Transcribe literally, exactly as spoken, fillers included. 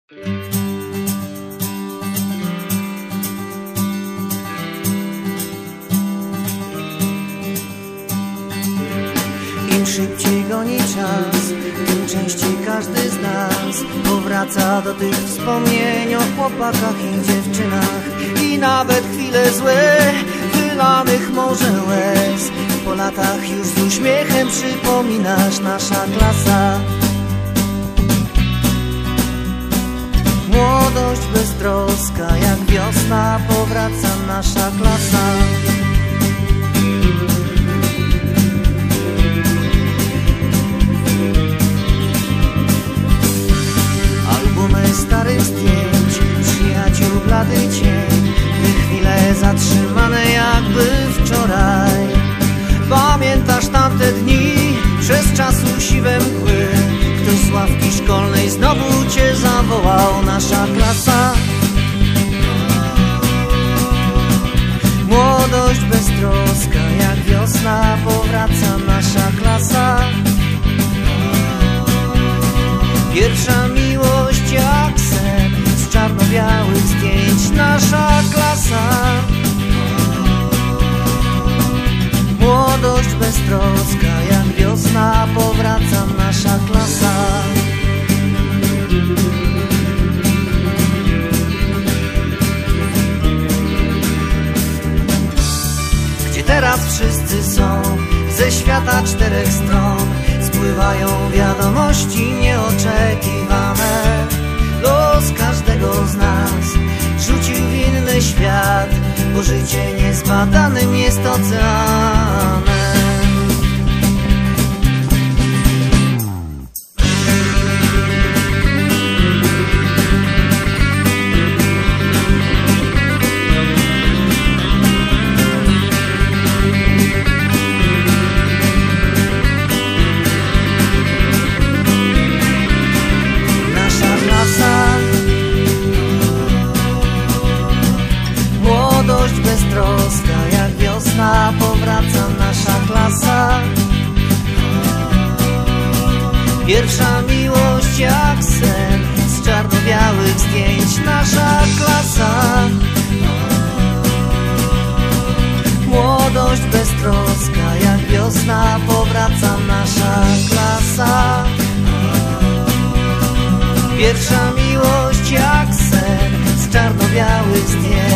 Im szybciej goni czas, tym częściej każdy z nas powraca do tych wspomnień o chłopakach i dziewczynach. I nawet chwile złe, wylanych morze łez, po latach już z uśmiechem przypominasz nasza klasa. Młodość beztroska, jak wiosna powraca nasza klasa. Albumy starych zdjęć, przyjaciół blady cień, te chwile zatrzymane jakby wczoraj. Pamiętasz tamte dni, przez czasu siwe mgły, ktoś z ławki szkolnej znowu cię zawołał, nasza klasa. Młodość beztroska, jak wiosna powraca nasza klasa. Pierwsza miłość jak sen z czarno-białych zdjęć, nasza klasa. Młodość beztroska, jak wiosna powraca nasza klasa. Gdzie teraz wszyscy są ze świata czterech stron, spływają wiadomości nieoczekiwane. Los każdego z nas rzucił w inny świat, bo życie niezbadanym jest oceanem. Młodość beztroska, jak wiosna powraca nasza klasa. Pierwsza miłość jak sen z czarno-białych zdjęć, nasza klasa. Młodość beztroska, jak wiosna powraca nasza klasa. Pierwsza miłość jak sen z czarno-białych zdjęć.